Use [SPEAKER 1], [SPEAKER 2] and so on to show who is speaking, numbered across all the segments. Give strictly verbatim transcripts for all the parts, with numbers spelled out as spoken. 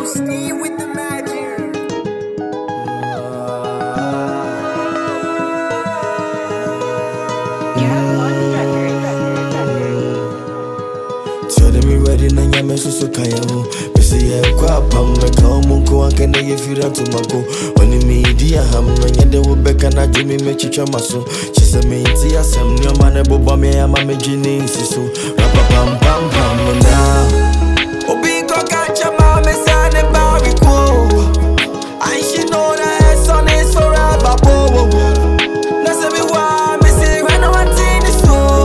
[SPEAKER 1] Steve with the magic.
[SPEAKER 2] Tell me ready na nyame so so kaya ho. Bese ye kwa pam me ka omunko anke na ye fira to mako. Oni me di aham no nyede wo beka na dwumi me chichwa maso. She say me nti asem ni o ma ne bobo me ama me gini nsi so. Rapa pam pam pam now. Obi ko catch ma me say ne bari ko. And she know that her son is forever bo. Na say me why me say when I want in the store.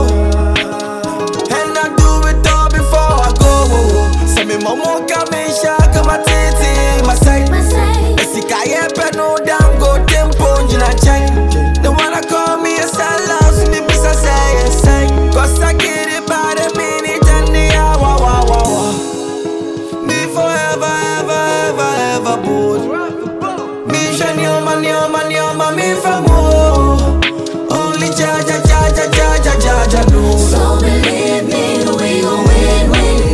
[SPEAKER 2] And I do it all before I go. Say me mama come in shock my titi my side. Esika ye pe no damn go tempo njina chain. The one I call me a sellout, so me bisa say yes say. Cause I get it by the minute and the hour, wow, wow, wow. Me forever, ever, ever, ever bold. Me shani on my, on my, on my, me for more. Only Jaja, Jaja, Jaja, Jaja, no.
[SPEAKER 3] So believe me, we gon' win, win,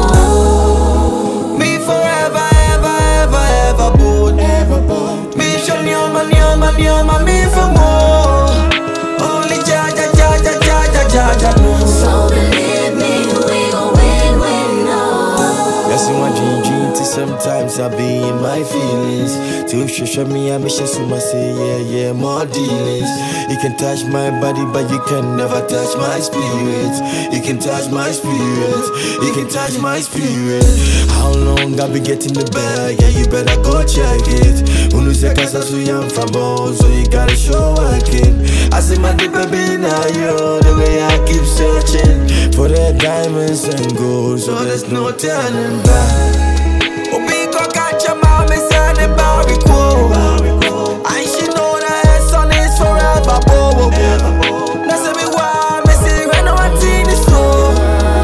[SPEAKER 3] no.
[SPEAKER 2] Me forever, ever, ever, ever bold. Me shani on my, on my, on my, me for more. Only Jaja, Jaja, Jaja, Jaja, no.
[SPEAKER 3] So believe me, we gon' win, win, no.
[SPEAKER 2] Yes, in my dream, dream, till sometimes I be in my feelings. Till she show me, I miss you, so I say, yeah, yeah, more dealings. You can touch my body, but you can never touch my spirit. You can touch my spirit. You can touch my spirit. How long I be getting the bag? Yeah, you better go check it. Unu se casa so young from home, so you gotta show working. I say my deep baby now, yo, the way I keep searching for the diamonds and gold, so there's no turning back. Obi ko catch a mom, me say the bari ko. And she know that her son is forever, bo. Now say me why, me say when I want in the store.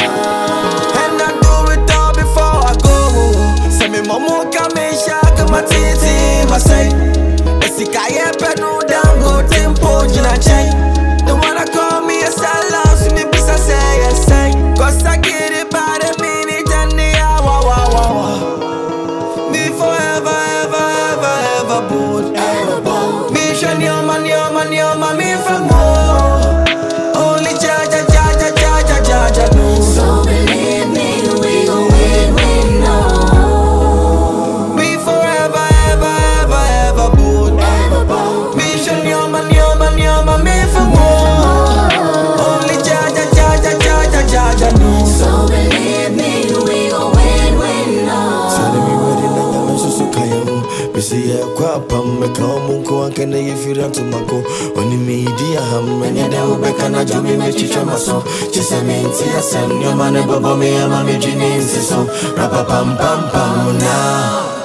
[SPEAKER 2] And I do it all before I go. Say me mama come in shock my titi, my say. Esika ye pe no damn go tempo njina chain. The one I call me a sellout, so me bisa say yes say. Cause I get it by the minute and the hour, wow, wow, wow. Me forever, ever, ever, ever bold. Me shani on my, on my, on my, me for more. Only Jaja, Jaja, Jaja, Jaja, no.
[SPEAKER 3] So believe me, we gon' win, win, no.
[SPEAKER 2] Me forever, ever, ever, ever bold. Me shani on my, on my, on my, me for more. Only Jaja, Jaja, Jaja, Jaja, no.
[SPEAKER 3] So believe me, we gon' win, win, no.
[SPEAKER 2] Tell me ready na nyame so so kaya ho. Bese ye kwa pam me ka omunko anke na ye fira to mako. Oni me di aham me nyede wo beka na dwumi me chichwa maso. Chese me nti asem ni o ma ne bobo me ama me dwini nsi so. Rapa pam pam pam na.